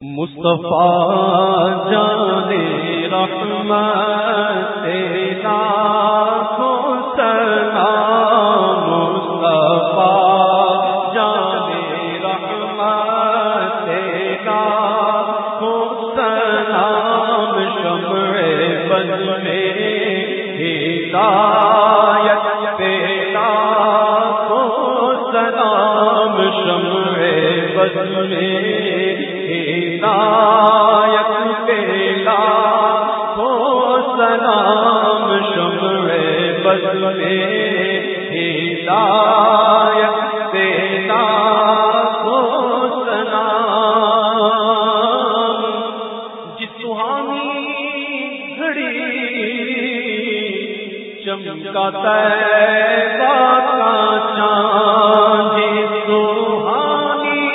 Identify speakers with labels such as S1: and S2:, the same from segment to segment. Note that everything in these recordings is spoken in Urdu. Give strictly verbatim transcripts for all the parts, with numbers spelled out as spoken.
S1: مصطفیٰ جان رحمت تیرا کو سلام، مصطفیٰ جان رحمت تیرا کو سلام، شمع بز میں ہدایت تیرا کو سلام، شمع بز میں ہدایت تیرا ہو سلام، شمع بز میں ہدایت تیرا ہو سلام۔ جس سہانی گھڑی چمکا طیبہ کا چاند، جس سہانی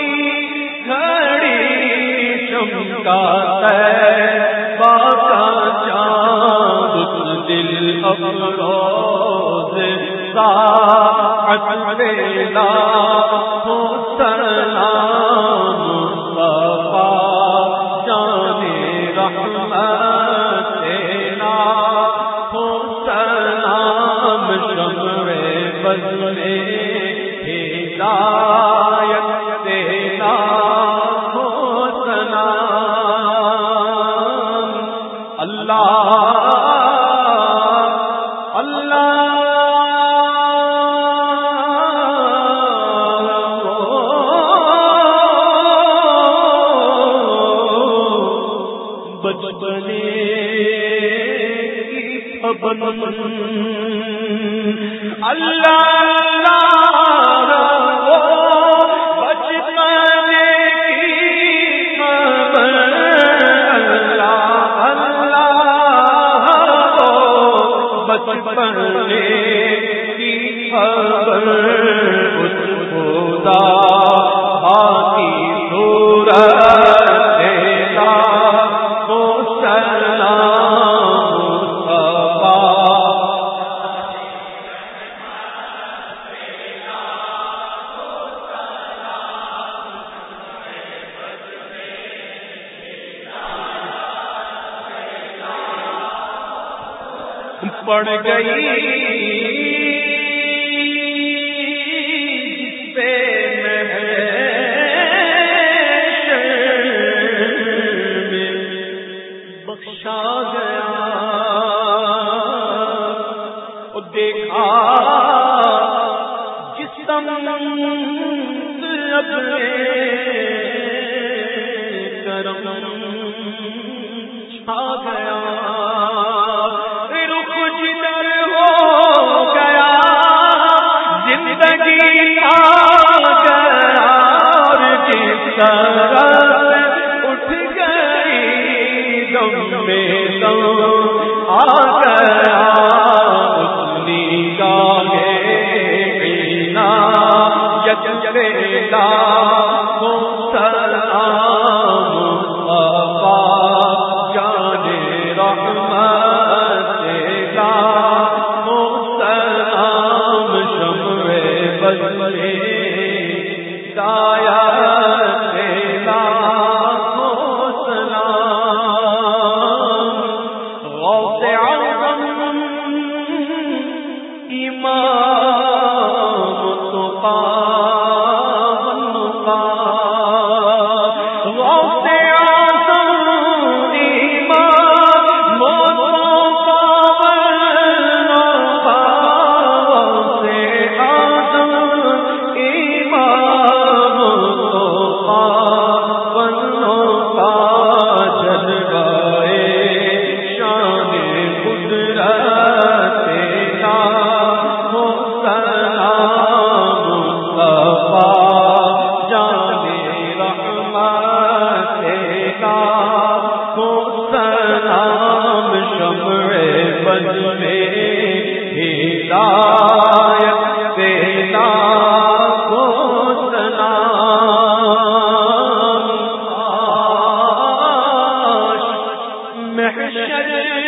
S1: چمکا طیبہ کا چاند، اس دل افروز ساعت تیرا ہو سلام، مصطفیٰ جان رحمت تیرا ہو سلام، شمع بز میں ہدایت تیرا پڑ گئی جس پہ بخشا گیا، وہ دیکھا جس سمت اپنے کرم چھا گیا، اٹھ گئی دم میں دم آ گیا، اس نگاہ عنایت تیرا ہو سلام، مصطفیٰ جان رحمت تیرا ہو سلام، شمع بز میں ہدایت تیرا ہو سلام۔ غوث اعظم امام تقی والنقی، غوث اعظم امام تقی والنقی، غوث اعظم ہدایت تیرا ہو سلام۔ محشر